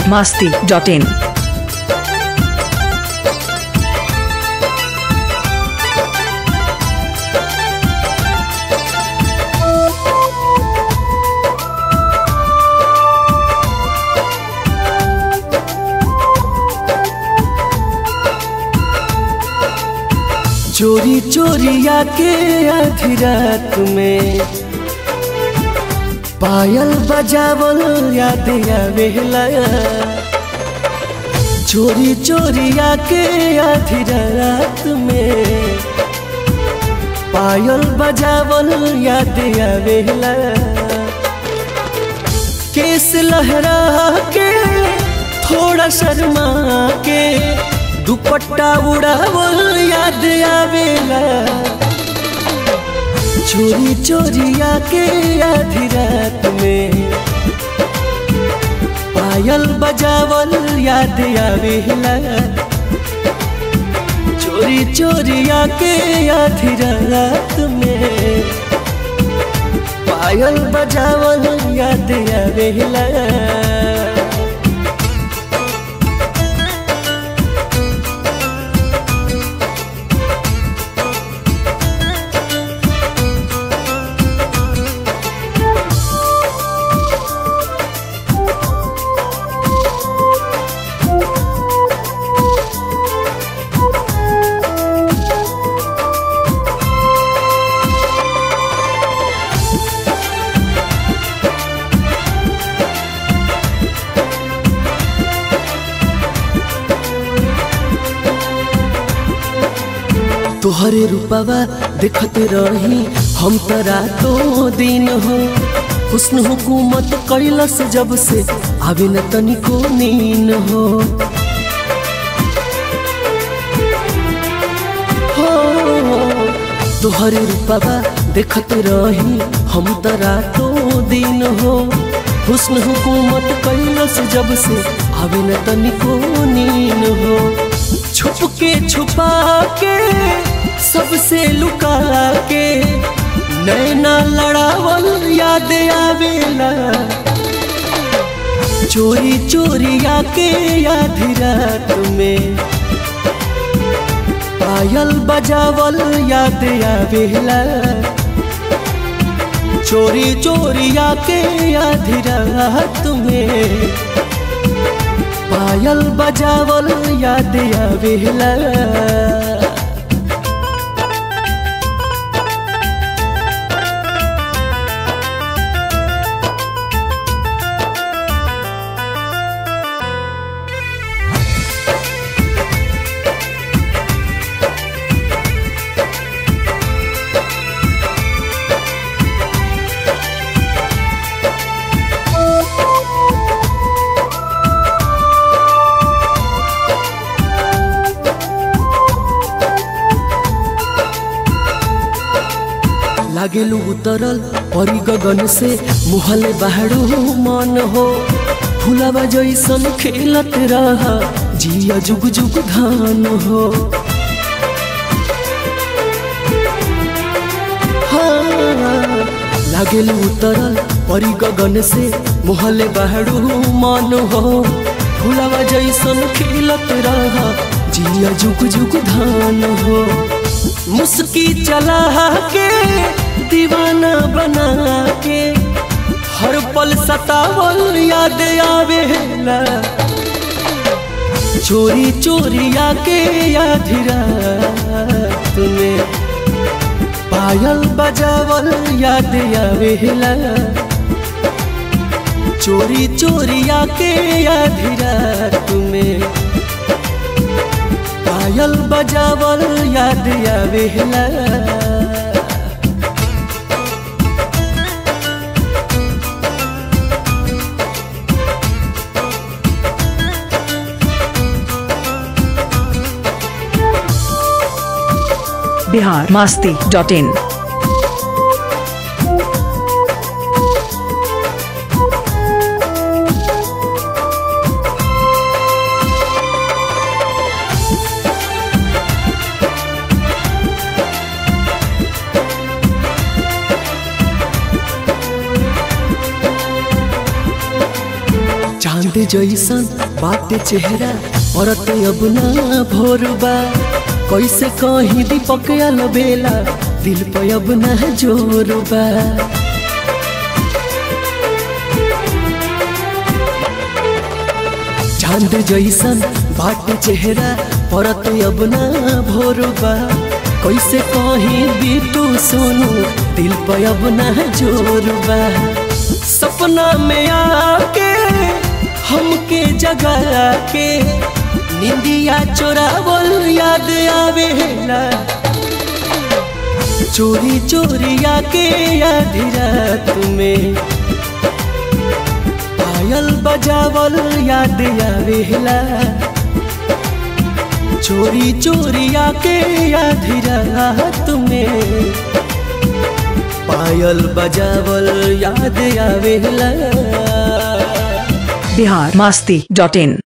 biharmasti.in. चोरी चोरिया के आधी रात में पायल बजावल याद आवेला। चोरी चोरिया के आधी रात में पायल बजावल याद आवेला। केस लहरा के थोड़ा शर्मा के दुपट्टा उड़ावल याद आवेला। चोरी चोरिया के आधी रात में पायल बजावल याद आवेला। चोरी चोरिया के आधी रात में पायल बजावल याद आवेला। तोहरे रूपवा देखत रही हम तरा तो दिन हो। हुस्न हुकूमत कैलस जब से आवे न तनिको नीन हो। तोहरे रूपवा देखत रही हम तरा तो दिन हो। हुस्न हुकूमत कैलस जब से आवे न तनिको नीन हो। छुप के छुपा के सबसे लुका के नैना लड़ावल याद आवेला। चोरी चोरिया के आधी रात में पायल बजावल याद आवेला। चोरी चोरिया के आधी रात में पायल बजावल याद आवेला। लागेलू उतरल परी गगन से मुहले बाहरो मन हो। फुलावा जैसन खेलत रहा जिया जुग जुग धान हो। लागेलू उतरल परी गगन से मुहले बाहरो मन हो। फुलावा जैसन खेलत रहा जिया जुग जुग धान हो। मुस्की चला के दीवाना बना के हर पल सतावल याद आवेला। चोरी चोरिया के आधी रात में पायल बजावल याद आवेला। चोरी चोरिया के आधी रात में पायल बजावल याद आवेला। biharmasti.in. चांद जैसन बाटे चेहरा औरत अब ना भोरबा कैसे कहीं दीपक बेला दिल पे अब ना जोरबा चांद जैसन बाटे चेहरा औरत अब ना भोरबा कैसे कहीं बीतू सोनू दिल पे अब ना जोरबा सपना में आके हमके जगा के निंदिया चोरावल याद आवेला चोरी चोरी आके आधी रात में पायल बजावल याद आवेला चोरी चोरी आके आधी रात में पायल बजावल याद आवेला बिहार मस्ती.in